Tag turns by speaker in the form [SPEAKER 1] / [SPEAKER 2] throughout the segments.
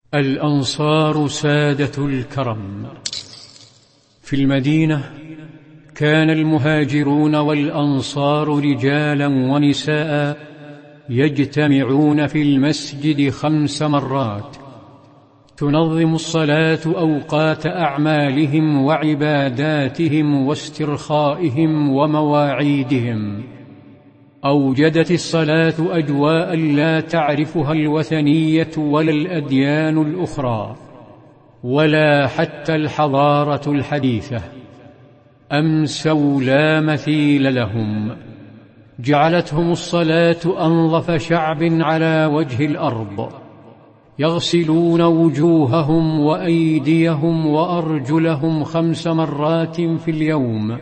[SPEAKER 1] الأنصار سادة الكرم. في المدينة كان المهاجرون والأنصار رجالا ونساء يجتمعون في المسجد 5 مرات، تنظم الصلاة أوقات أعمالهم وعباداتهم واسترخائهم ومواعيدهم. أوجدت الصلاة أجواء لا تعرفها الوثنية ولا الأديان الأخرى ولا حتى الحضارة الحديثة. أمسوا لا مثيل لهم، جعلتهم الصلاة أنظف شعب على وجه الأرض، يغسلون وجوههم وأيديهم وأرجلهم 5 مرات في اليوم،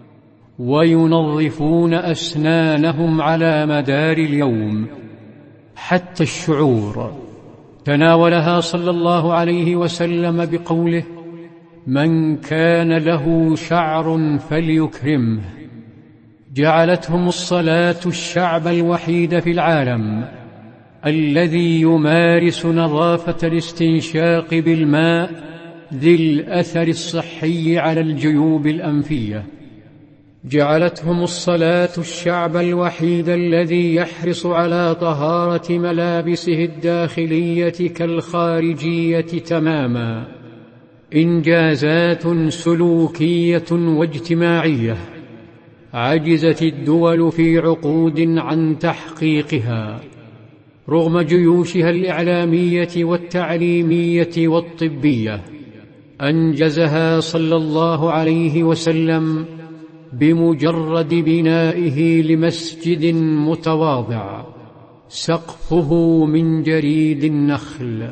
[SPEAKER 1] وينظفون أسنانهم على مدار اليوم. حتى الشعور تناولها صلى الله عليه وسلم بقوله: من كان له شعر فليكرمه. جعلتهم الصلاة الشعب الوحيد في العالم الذي يمارس نظافة الاستنشاق بالماء ذي الأثر الصحي على الجيوب الأنفية. جعلتهم الصلاة الشعب الوحيد الذي يحرص على طهارة ملابسه الداخلية كالخارجية تماما. إنجازات سلوكية واجتماعية عجزت الدول في عقود عن تحقيقها، رغم جيوشها الإعلامية والتعليمية والطبية. أنجزها صلى الله عليه وسلم بمجرد بنائه لمسجد متواضع سقفه من جريد النخل،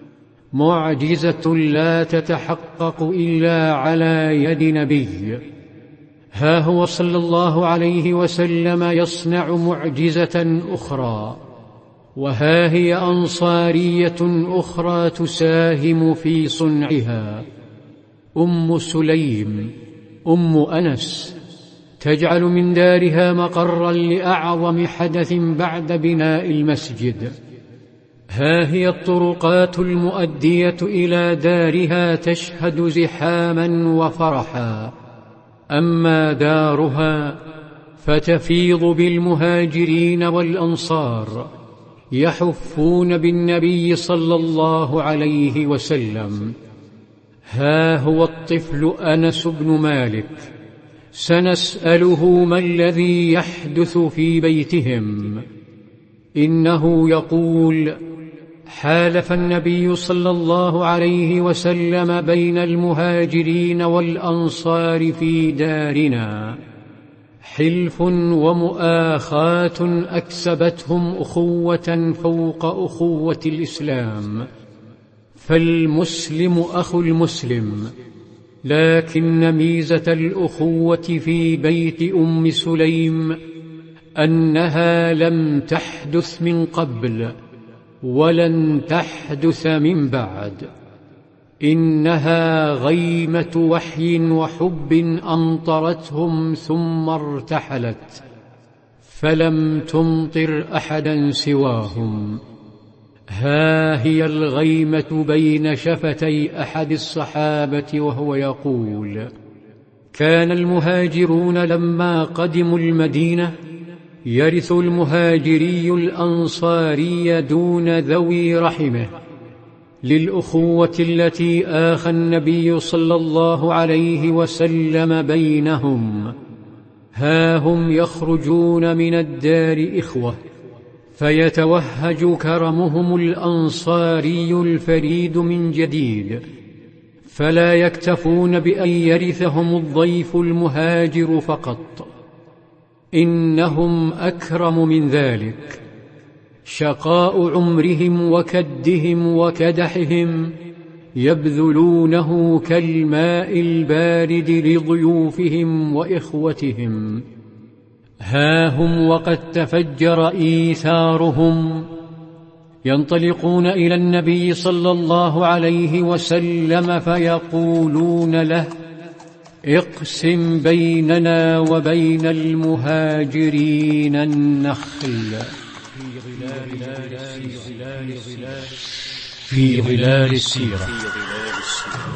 [SPEAKER 1] معجزة لا تتحقق إلا على يد نبي. ها هو صلى الله عليه وسلم يصنع معجزة أخرى، وها هي أنصارية أخرى تساهم في صنعها. أم سليم أم أنس تجعل من دارها مقرا لأعظم حدث بعد بناء المسجد. ها هي الطرقات المؤدية إلى دارها تشهد زحاما وفرحا، أما دارها فتفيض بالمهاجرين والأنصار يحفون بالنبي صلى الله عليه وسلم. ها هو الطفل أنس بن مالك، سنسأله ما الذي يحدث في بيتهم. إنه يقول: حالف النبي صلى الله عليه وسلم بين المهاجرين والأنصار في دارنا، حلف ومؤاخاة أكسبتهم أخوة فوق أخوة الإسلام. فالمسلم أخو المسلم، لكن ميزة الأخوة في بيت أم سليم أنها لم تحدث من قبل ولن تحدث من بعد. إنها غيمة وحي وحب أمطرتهم ثم ارتحلت، فلم تمطر أحدا سواهم. ها هي الغيمة بين شفتي أحد الصحابة وهو يقول: كان المهاجرون لما قدموا المدينة يرث المهاجري الأنصاري دون ذوي رحمه، للأخوة التي آخى النبي صلى الله عليه وسلم بينهم. ها هم يخرجون من الدار إخوة، فيتوهج كرمهم الأنصاري الفريد من جديد، فلا يكتفون بأن يرثهم الضيف المهاجر فقط، إنهم أكرم من ذلك. شقاء عمرهم وكدهم وكدحهم يبذلونه كالماء البارد لضيوفهم وإخوتهم. ها هم وقد تفجر إيثارهم، ينطلقون إلى النبي صلى الله عليه وسلم فيقولون له: اقسم بيننا وبين المهاجرين النخل. في ظلال السيرة.